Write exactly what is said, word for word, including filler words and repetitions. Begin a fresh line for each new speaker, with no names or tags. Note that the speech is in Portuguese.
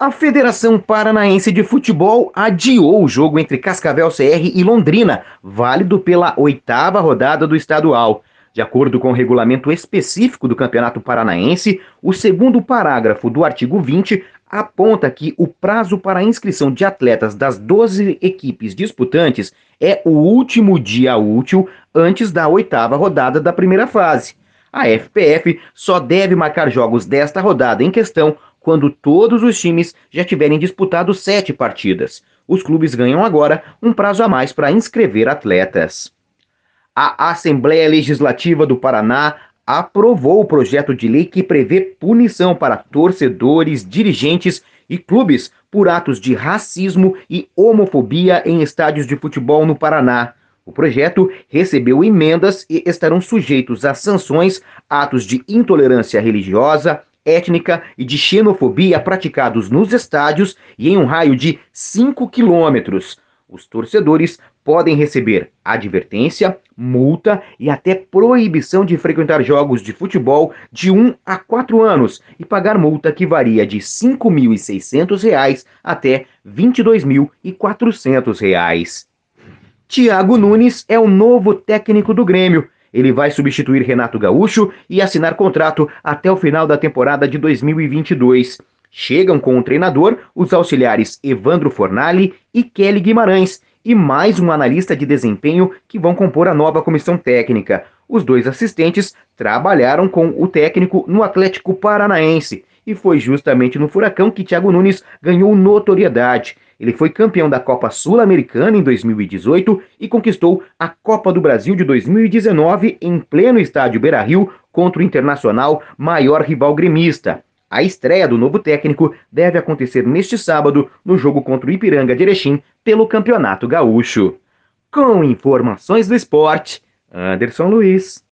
A Federação Paranaense de Futebol adiou o jogo entre Cascavel C R e Londrina, válido pela oitava rodada do estadual. De acordo com o regulamento específico do Campeonato Paranaense, o segundo parágrafo do artigo vinte aponta que o prazo para a inscrição de atletas das doze equipes disputantes é o último dia útil antes da oitava rodada da primeira fase. A F P F só deve marcar jogos desta rodada em questão quando todos os times já tiverem disputado sete partidas. Os clubes ganham agora um prazo a mais para inscrever atletas. A Assembleia Legislativa do Paraná aprovou o projeto de lei que prevê punição para torcedores, dirigentes e clubes por atos de racismo e homofobia em estádios de futebol no Paraná. O projeto recebeu emendas e estarão sujeitos a sanções atos de intolerância religiosa, étnica e de xenofobia praticados nos estádios e em um raio de cinco quilômetros. Os torcedores podem receber advertência, multa e até proibição de frequentar jogos de futebol de um a quatro anos e pagar multa que varia de cinco mil e seiscentos reais até vinte e dois mil e quatrocentos reais. Thiago Nunes é o novo técnico do Grêmio. Ele vai substituir Renato Gaúcho e assinar contrato até o final da temporada de dois mil e vinte e dois. Chegam com o treinador os auxiliares Evandro Fornali e Kelly Guimarães e mais um analista de desempenho que vão compor a nova comissão técnica. Os dois assistentes trabalharam com o técnico no Atlético Paranaense e foi justamente no Furacão que Thiago Nunes ganhou notoriedade. Ele foi campeão da Copa Sul-Americana em dois mil e dezoito e conquistou a Copa do Brasil de dois mil e dezenove em pleno estádio Beira-Rio contra o Internacional, maior rival gremista. A estreia do novo técnico deve acontecer neste sábado no jogo contra o Ipiranga de Erechim pelo Campeonato Gaúcho. Com informações do esporte, Anderson Luiz.